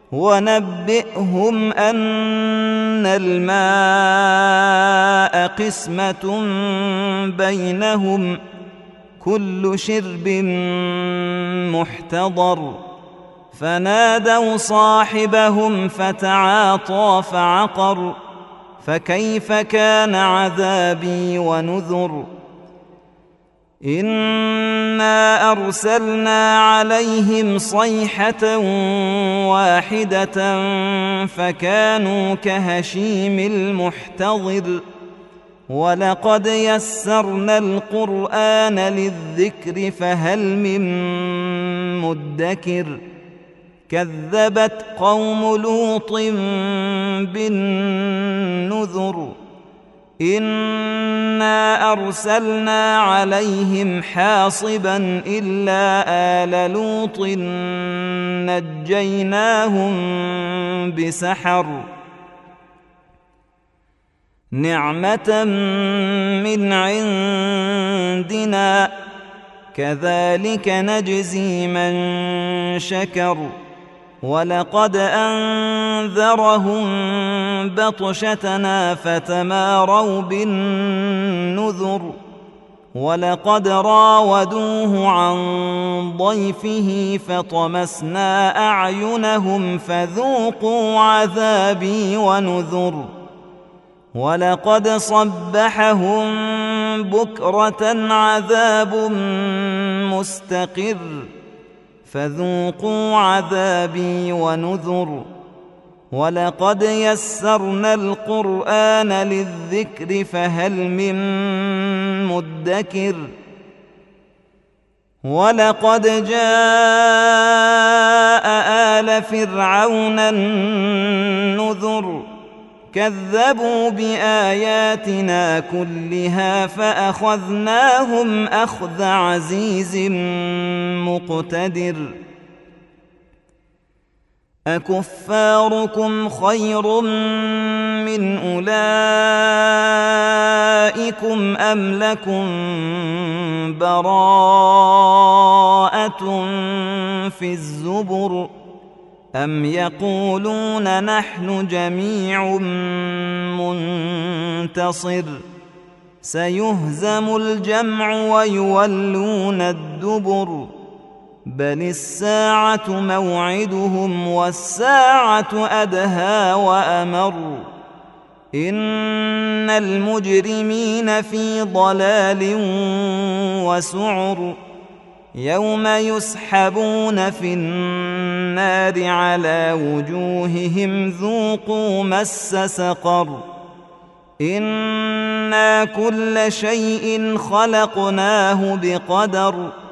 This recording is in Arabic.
ونبئهم أن الماء قسمة بينهم كل شرب محتضر فنادوا صاحبهم فتعاطى فعقر فكيف كان عذابي ونذر إنا أرسلنا عليهم صيحة واحدة فكانوا كهشيم المحتضر ولقد يسرنا القرآن للذكر فهل من مدكر كذبت قوم لوط بالنذر إنا أرسلنا عليهم حاصبا إلا آل لوط نجيناهم بسحر نعمة من عندنا كذلك نجزي من شكر ولقد أنذرهم بطشتنا فتماروا بالنذر ولقد راودوه عن ضيفه فطمسنا أعينهم فذوقوا عذابي ونذر ولقد صبحهم بكرة عذاب مستقر فذوقوا عذابي ونذر ولقد يسرنا القرآن للذكر فهل من مدكر ولقد جاء آل فرعون النذر كذبوا بآياتنا كلها فأخذناهم أخذ عزيز مقتدر أكفاركم خير من أولئكم أم لكم براءة في الزبر أم يقولون نحن جميع منتصر سيهزم الجمع ويولون الدبر بل الساعة موعدهم والساعة أدهى وأمر إن المجرمين في ضلال وسعر يوم يسحبون في النار على وجوههم ذوقوا مس سقر إنا كل شيء خلقناه بقدر